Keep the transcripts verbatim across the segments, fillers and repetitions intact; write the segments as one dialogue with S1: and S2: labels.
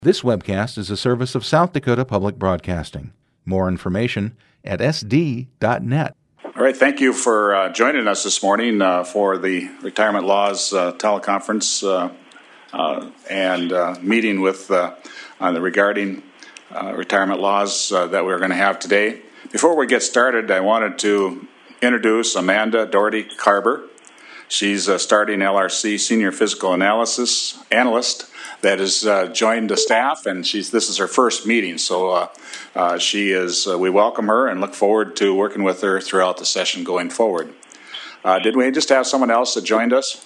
S1: This webcast is a service of South Dakota Public Broadcasting. More information at s d dot net.
S2: All right, thank you for uh, joining us this morning uh, for the Retirement Laws uh, teleconference uh, uh, and uh, meeting with uh, on the regarding uh, retirement laws uh, that we're going to have today. Before we get started, I wanted to introduce Amanda Doherty Carber. She's a starting L R C Senior Physical Analysis Analyst that has uh, joined the staff, and she's this is her first meeting. So uh, uh, she is. Uh, we welcome her and look forward to working with her throughout the session going forward. Uh, did we just have someone else that joined us?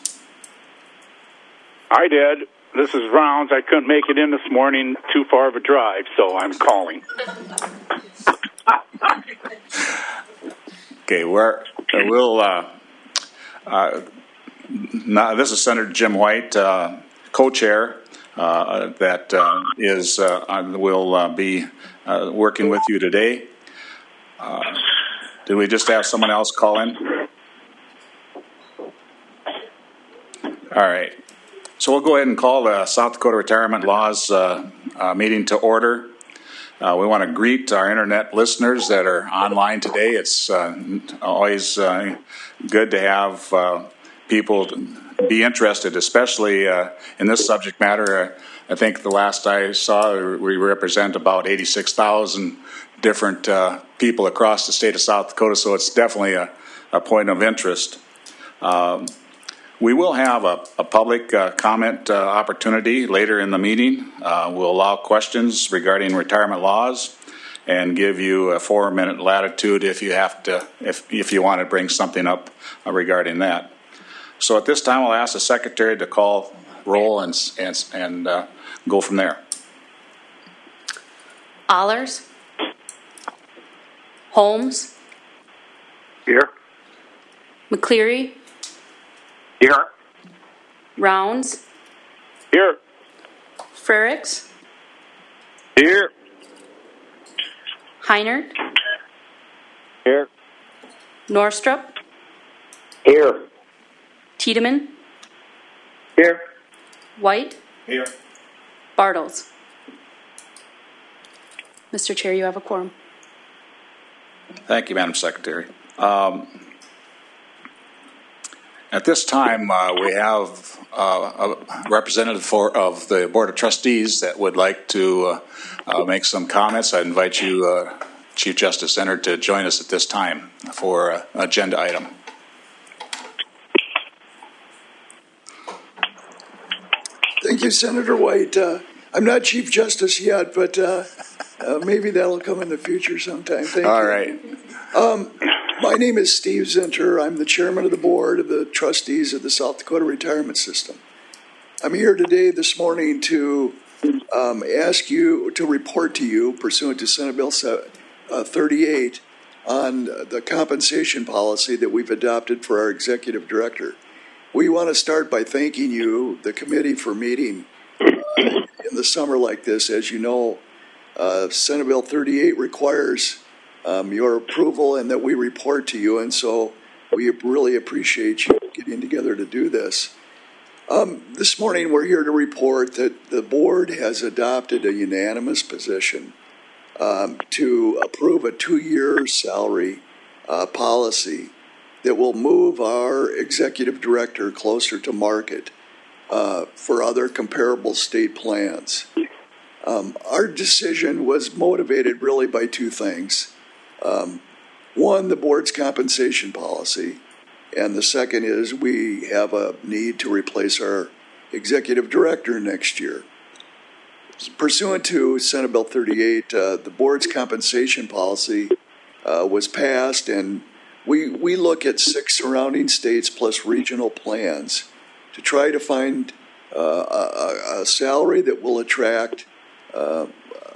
S3: I did. This is Rounds. I couldn't make it in this morning. Too far of a drive, so I'm calling.
S2: Okay, we're, we'll. Uh, uh, now, this is Senator Jim White, uh, co-chair. Uh, that uh, is uh, will uh, be uh, working with you today. Uh, did we just have someone else call in? All right. So we'll go ahead and call the South Dakota Retirement Laws uh, uh, meeting to order. Uh, we want to greet our internet listeners that are online today. It's uh, always uh, good to have uh, people be interested, especially uh, in this subject matter. Uh, I think the last I saw, we represent about eighty-six thousand different uh, people across the state of South Dakota, so it's definitely a, a point of interest. Um, we will have a, a public uh, comment uh, opportunity later in the meeting. Uh, we'll allow questions regarding retirement laws and give you a four-minute latitude if you have to, if if you want to bring something up uh, regarding that. So at this time, I'll ask the secretary to call roll and and, and uh, go from there.
S4: Allers. Holmes.
S3: Here.
S4: McCleary.
S3: Here.
S4: Rounds.
S3: Here.
S4: Frericks.
S3: Here.
S4: Heinert.
S3: Here.
S4: Norstrup.
S3: Here.
S4: Tiedemann.
S3: Here.
S4: White.
S2: Here.
S4: Bartles. Mister Chair, you have a quorum.
S2: Thank you, Madam Secretary. Um, at this time, uh, we have uh, a representative for, of the Board of Trustees that would like to uh, uh, make some comments. I invite you, uh, Chief Justice Enter, to join us at this time for an agenda item.
S5: Thank you, Senator White. Uh, I'm not Chief Justice yet, but uh, uh, maybe that'll come in the future sometime. Thank
S2: All
S5: you.
S2: right.
S5: Um, my name is Steve Zinter. I'm the chairman of the board of the trustees of the South Dakota Retirement System. I'm here today this morning to um, ask you to report to you, pursuant to Senate Bill thirty-eight, on the compensation policy that we've adopted for our executive director. We want to start by thanking you, the committee, for meeting uh, in the summer like this. As you know, uh, Senate Bill thirty-eight requires um, your approval and that we report to you, and so we really appreciate you getting together to do this. Um, this morning we're here to report that the board has adopted a unanimous position um, to approve a two-year salary uh, policy that will move our executive director closer to market uh, for other comparable state plans. Um, our decision was motivated really by two things. Um, one, the board's compensation policy, and the second is we have a need to replace our executive director next year. Pursuant to Senate Bill thirty-eight, uh, the board's compensation policy uh, was passed, and We we look at six surrounding states plus regional plans to try to find uh, a, a salary that will attract uh,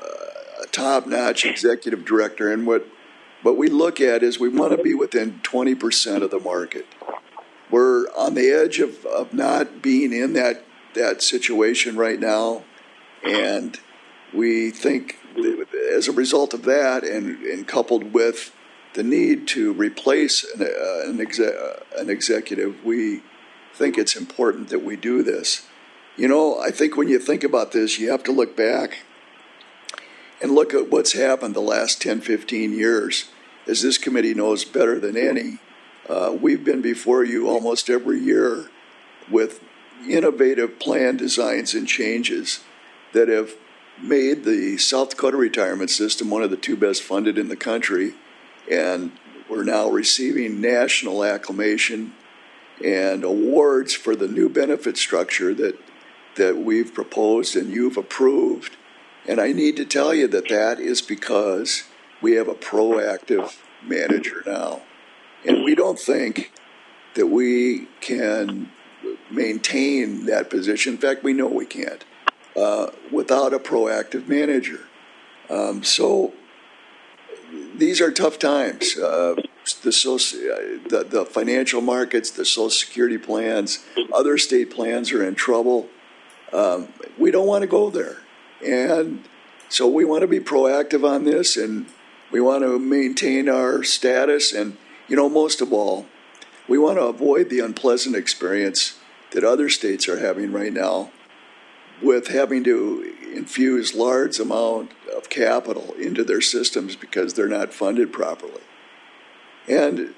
S5: a top-notch executive director. And what what we look at is we want to be within twenty percent of the market. We're on the edge of, of not being in that, that situation right now, and we think that as a result of that, and, and coupled with the need to replace an, uh, an, exe- uh, an executive, we think it's important that we do this. You know, I think when you think about this, you have to look back and look at what's happened the last ten, fifteen years. As this committee knows better than any, uh, we've been before you almost every year with innovative plan designs and changes that have made the South Dakota retirement system one of the two best funded in the country. And we're now receiving national acclamation and awards for the new benefit structure that that we've proposed and you've approved. And I need to tell you that that is because we have a proactive manager now. And we don't think that we can maintain that position. In fact, we know we can't uh, without a proactive manager. Um, so these are tough times. Uh, the, soci- the, the financial markets, the Social Security plans, other state plans are in trouble. Um, we don't want to go there. And so we want to be proactive on this, and we want to maintain our status. And, you know, most of all, we want to avoid the unpleasant experience that other states are having right now with having to infuse large amount of capital into their systems because they're not funded properly. And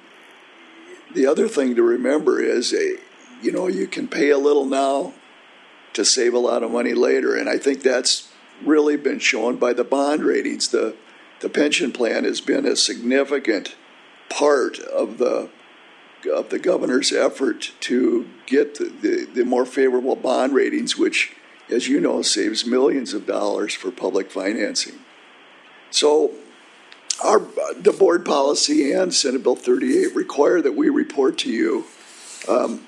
S5: the other thing to remember is, a, you know, you can pay a little now to save a lot of money later. And I think that's really been shown by the bond ratings. The, the pension plan has been a significant part of the of the governor's effort to get the, the, the more favorable bond ratings, which, as you know, saves millions of dollars for public financing. So our the board policy and Senate Bill thirty-eight require that we report to you um,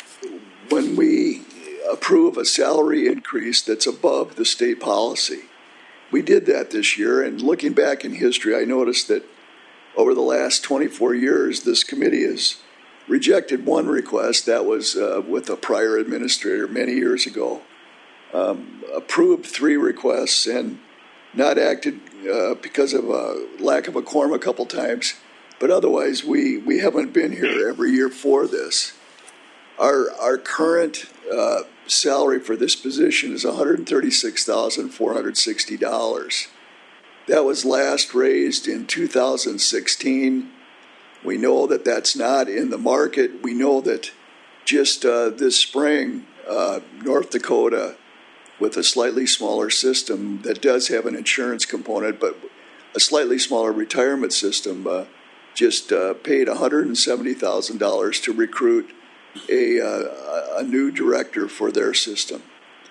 S5: when we approve a salary increase that's above the state policy. We did that this year, and looking back in history, I noticed that over the last twenty-four years, this committee has rejected one request that was uh, with a prior administrator many years ago, um, approved three requests, and not acted uh, because of a lack of a quorum a couple times. But otherwise, we, we haven't been here every year for this. Our our current uh, salary for this position is one hundred thirty-six thousand four hundred sixty dollars. That was last raised in two thousand sixteen. We know that that's not in the market. We know that just uh, this spring, uh, North Dakota, with a slightly smaller system that does have an insurance component, but a slightly smaller retirement system, uh, just uh, paid one hundred seventy thousand dollars to recruit a, uh, a new director for their system.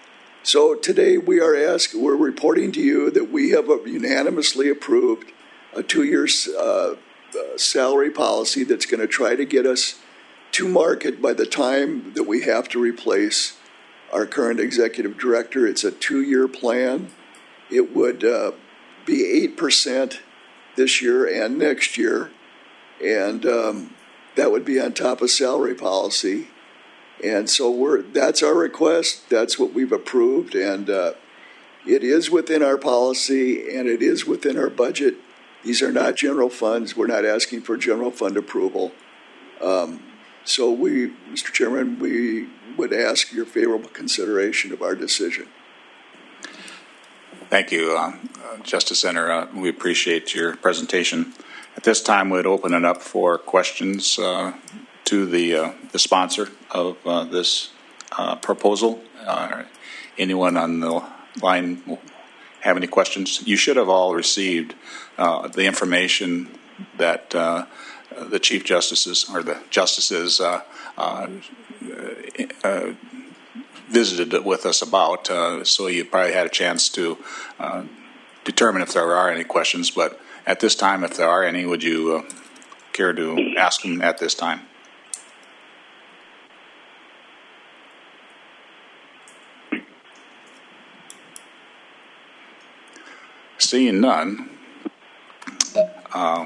S5: So today we are asking, we're reporting to you that we have unanimously approved a two-year uh, salary policy that's going to try to get us to market by the time that we have to replace our current executive director. It's a two-year plan. It would uh, be eight percent this year and next year, and um, that would be on top of salary policy. And so we're that's our request. That's what we've approved, and uh, it is within our policy, and it is within our budget. These are not general funds. We're not asking for general fund approval. Um, so we, Mister Chairman, we would ask your favorable consideration of our decision.
S2: Thank you, uh, uh, Justice Center. Uh, we appreciate your presentation. At this time, we'd open it up for questions uh, to the uh, the sponsor of uh, this uh, proposal. Uh, anyone on the line have any questions? You should have all received uh, the information that uh, the Chief Justices or the Justices uh, uh, uh, visited with us about, uh, so you probably had a chance to uh, determine if there are any questions. But at this time, if there are any, would you uh, care to ask them at this time? Seeing none, uh,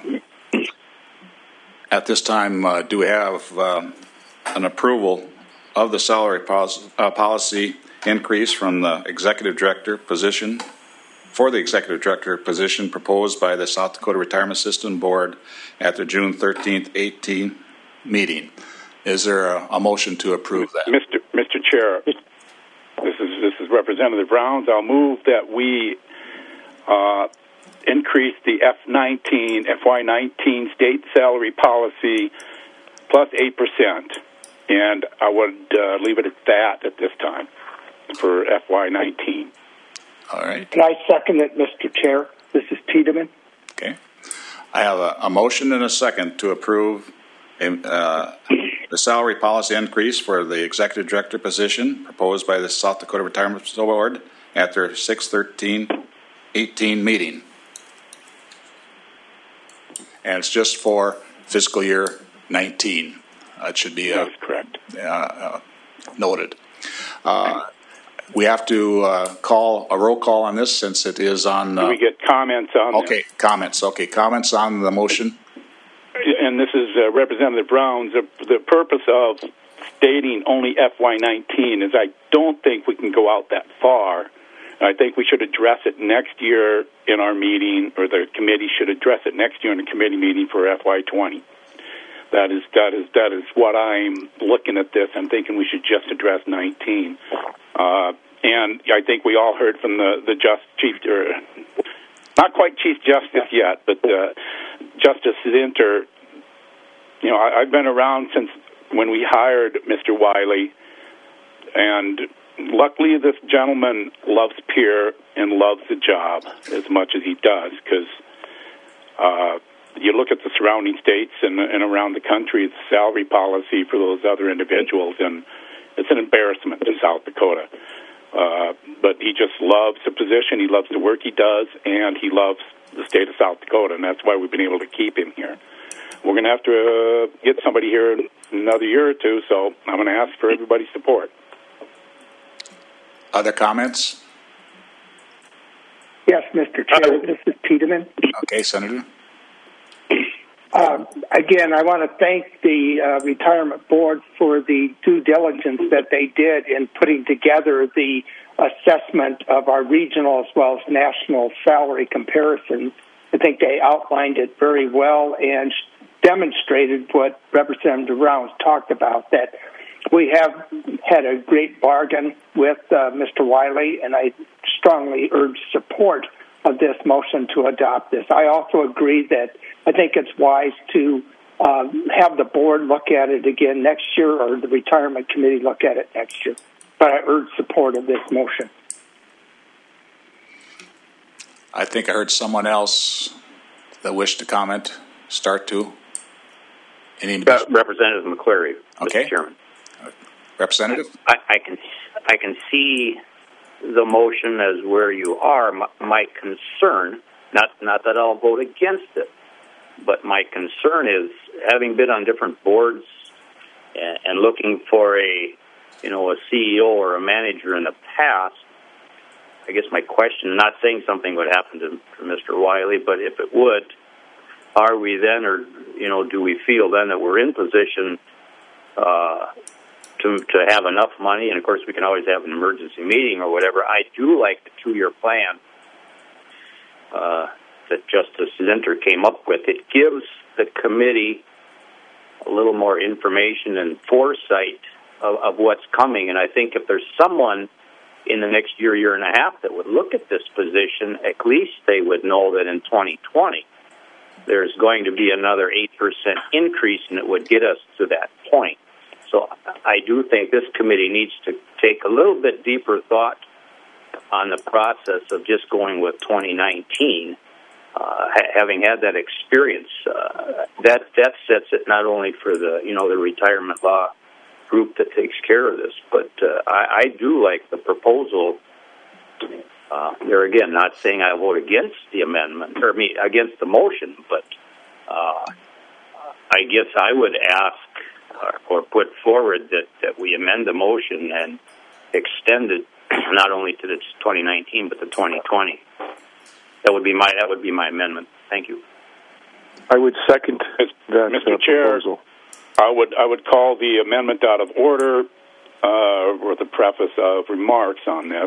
S2: at this time, uh, do we have uh, an approval of the salary pos- uh, policy increase from the executive director position for the executive director position proposed by the South Dakota Retirement System Board at the June thirteenth, eighteenth meeting? Is there a, a motion to approve that?
S3: Mister Mister Chair, This is this is Representative Rounds. I'll move that we uh, increase the F nineteen F Y nineteen state salary policy plus eight percent, and I would uh, leave it at that at this time for F Y nineteen.
S2: All right.
S6: Can I second it, Mister Chair? This is Tiedemann.
S2: Okay. I have a, a motion and a second to approve a, uh, the salary policy increase for the executive director position proposed by the South Dakota Retirement Board at their six thirteen eighteen meeting. And it's just for fiscal year nineteen. Uh, it should be uh,
S3: That's correct.
S2: Uh, uh, noted. Uh, we have to uh, call a roll call on this since it is on. Uh,
S3: Do we get comments on
S2: Okay,
S3: this?
S2: comments. Okay, comments on the motion.
S3: And this is uh, Representative Brown's. The, the purpose of stating only F Y nineteen is I don't think we can go out that far. I think we should address it next year in our meeting, or the committee should address it next year in the committee meeting for F Y twenty. That is that is that is what I'm looking at this. I'm thinking we should just address nineteen. Uh, and I think we all heard from the the just chief, or not quite Chief Justice yet, but uh, Justice Zinter. You know, I, I've been around since when we hired Mister Wiley, and luckily this gentleman loves Pierre and loves the job as much as he does, because uh, you look at the surrounding states and, and around the country, the salary policy for those other individuals, and it's an embarrassment to South Dakota. Uh, but he just loves the position, he loves the work he does, and he loves the state of South Dakota, and that's why we've been able to keep him here. We're going to have to uh, get somebody here in another year or two, so I'm going to ask for everybody's support.
S2: Other comments?
S6: Yes, Mister Chair, this is Tiedemann.
S2: Okay, Senator.
S6: Uh, again, I want to thank the uh, Retirement Board for the due diligence that they did in putting together the assessment of our regional as well as national salary comparisons. I think they outlined it very well and demonstrated what Representative Rounds talked about, that we have had a great bargain with uh, Mister Wiley, and I strongly urge support of this motion to adopt this. I also agree that I think it's wise to uh, have the board look at it again next year, or the retirement committee look at it next year. But I urge support of this motion.
S2: I think I heard someone else that wished to comment. Start to. Any
S7: Uh, Representative McCleary,
S2: Okay.
S7: Mister Chairman.
S2: Representative?
S7: I, I can I can see the motion as where you are. My, my concern, not not that I'll vote against it, but my concern is, having been on different boards and, and looking for a you know a C E O or a manager in the past. I guess my question, not saying something would happen to, to Mister Wiley, but if it would, are we then, or you know, do we feel then that we're in position uh, to to have enough money? And of course, we can always have an emergency meeting or whatever. I do like the two-year plan uh, that Justice Zinter came up with. It gives the committee a little more information and foresight of, of what's coming. And I think if there's someone in the next year, year and a half that would look at this position, at least they would know that in twenty twenty there's going to be another eight percent increase, and it would get us to that point. So I do think this committee needs to take a little bit deeper thought on the process of just going with twenty nineteen. Uh, ha- having had that experience, uh, that that sets it not only for the you know the retirement law group that takes care of this, but uh, I, I do like the proposal. Uh, there again, not saying I vote against the amendment or me against the motion, but uh, I guess I would ask or, or put forward that, that we amend the motion and extend it not only to the twenty nineteen but the twenty twenty. That would be my that would be my amendment. Thank you.
S8: I would second that
S3: Mister
S8: uh,
S3: Chair,
S8: proposal.
S3: I would I would call the amendment out of order uh, with a preface of remarks on this.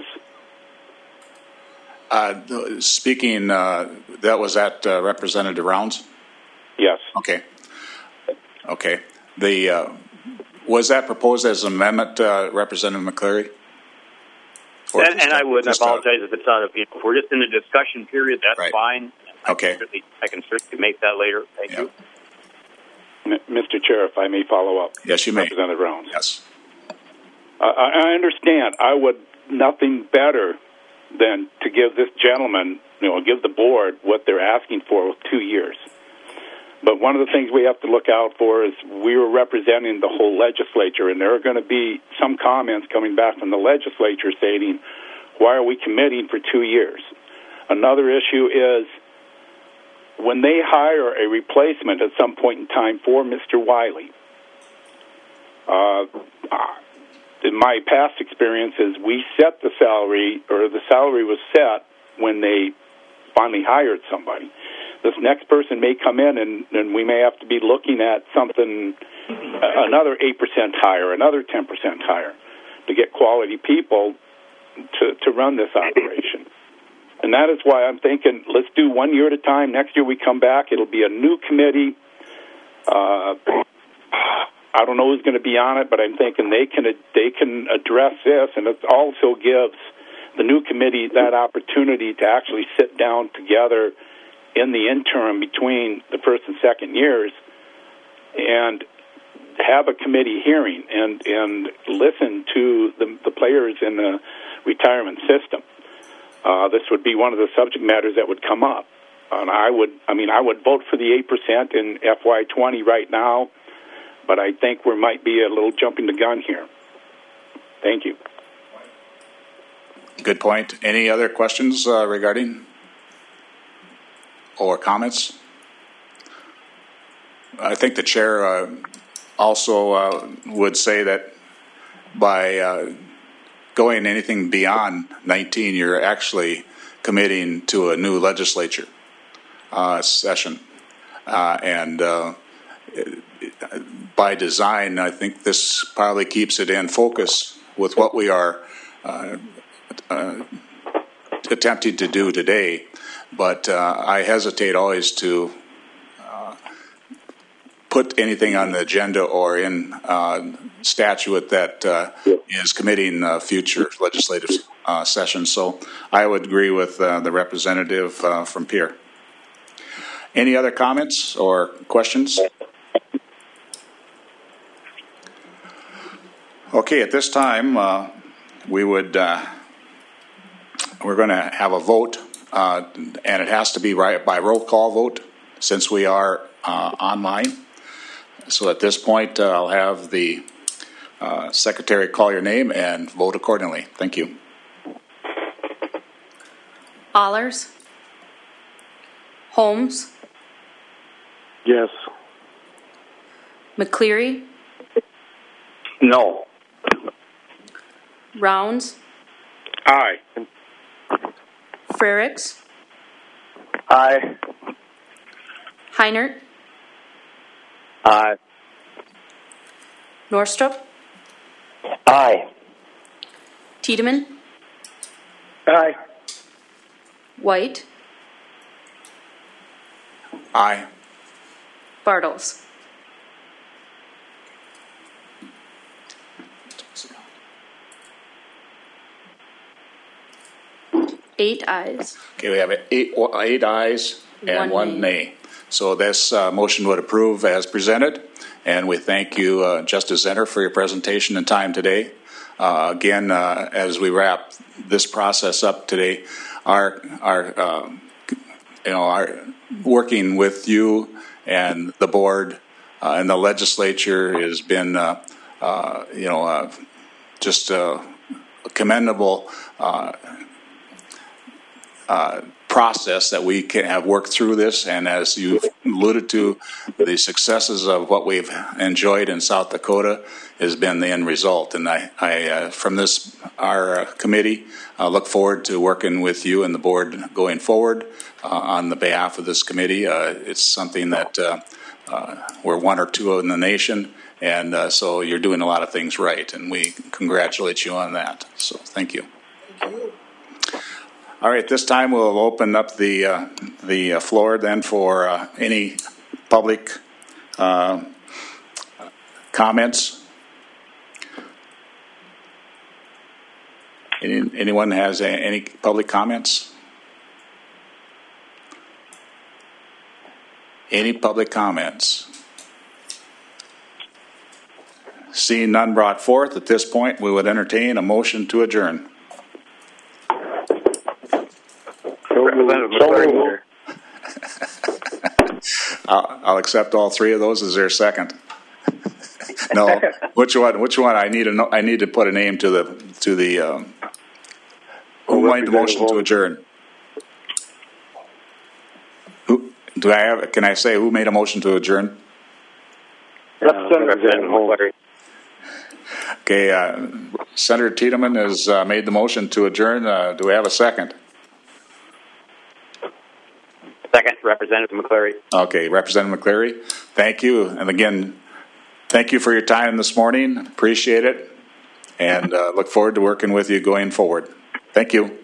S2: Uh, speaking, uh, that was at uh, Representative Rounds?
S3: Yes.
S2: Okay. Okay. The uh, was that proposed as an amendment, uh, Representative McCleary? Or
S7: And, and I would
S2: just,
S7: apologize if it's not. If we're just in the discussion period, that's
S2: Right.
S7: fine. I
S2: Okay.
S7: Can certainly, I can certainly make that later. Thank
S2: Yeah.
S7: you.
S3: M- Mister Chair, if I may follow up.
S2: Yes, you may.
S3: Representative Rounds.
S2: Yes.
S3: Uh, I I understand. I would nothing better than to give this gentleman, you know, give the board what they're asking for with two years. But one of the things we have to look out for is we were representing the whole legislature, and there are going to be some comments coming back from the legislature stating, why are we committing for two years? Another issue is when they hire a replacement at some point in time for Mister Wiley, uh, in my past experiences, we set the salary, or the salary was set when they finally hired somebody. This next person may come in, and, and we may have to be looking at something, another eight percent higher, another ten percent higher, to get quality people to, to run this operation. And that is why I'm thinking, let's do one year at a time. Next year we come back. It'll be a new committee. Uh, I don't know who's going to be on it, but I'm thinking they can they can address this, and it also gives the new committee that opportunity to actually sit down together in the interim between the first and second years and have a committee hearing and, and listen to the, the players in the retirement system. Uh, this would be one of the subject matters that would come up. And I would, I mean, I would vote for the eight percent in F Y twenty right now, but I think we might be a little jumping the gun here. Thank you.
S2: Good point. Any other questions uh, regarding or comments? I think the chair uh, also uh, would say that by uh, going anything beyond nineteen, you're actually committing to a new legislature uh, session. Uh, and uh, by design, I think this probably keeps it in focus with what we are uh, uh, attempting to do today. But uh, I hesitate always to uh, put anything on the agenda or in uh, statute that uh, is committing uh, future legislative uh, sessions. So I would agree with uh, the representative uh, from Pierre. Any other comments or questions? Okay, at this time, uh, we would uh, we're going to have a vote. Uh, and it has to be right by roll call vote since we are uh, online. So at this point, uh, I'll have the uh, secretary call your name and vote accordingly. Thank you.
S4: Allers. Holmes.
S8: Yes.
S4: McCleary.
S7: No.
S4: Rounds.
S3: Aye.
S4: Frericks.
S8: Aye.
S4: Heinert.
S8: Aye.
S4: Norstrup.
S8: Aye.
S4: Tiedemann.
S6: Aye.
S4: White.
S2: Aye.
S4: Bartles. Eight ayes.
S2: Okay, we have eight, eight ayes and
S4: One
S2: one
S4: nay.
S2: nay. So this uh, motion would approve as presented, and we thank you, uh, Justice Zenner, for your presentation and time today. Uh, again, uh, as we wrap this process up today, our our uh, you know our working with you and the board uh, and the legislature has been uh, uh, you know uh, just uh, commendable. Uh, Uh, process that we can have worked through this, and as you've alluded to, the successes of what we've enjoyed in South Dakota has been the end result. And I, I uh, from this, our uh, committee, uh, look forward to working with you and the board going forward uh, on the behalf of this committee. Uh, it's something that uh, uh, we're one or two in the nation, and uh, so you're doing a lot of things right, and we congratulate you on that. So thank you. Thank you. All right, this time we'll open up the uh, the uh, floor then for uh, any public uh, comments. Any, anyone has a, any public comments? Any public comments? Seeing none brought forth, at this point, we would entertain a motion to adjourn.
S7: Representative McClary.
S2: I'll, I'll accept all three of those. Is there a second? No. Which one? Which one? I need a. I need to put a name to the to the. Um, who made the motion to adjourn? Who do I have? Can I say who made a motion to adjourn?
S7: Representative McClary.
S2: Okay, uh, Senator Tiedemann has uh, made the motion to adjourn. Uh, do we have a second?
S7: Second, Representative McClary.
S2: Okay, Representative McCleary, thank you. And again, thank you for your time this morning. Appreciate it. And uh, look forward to working with you going forward. Thank you.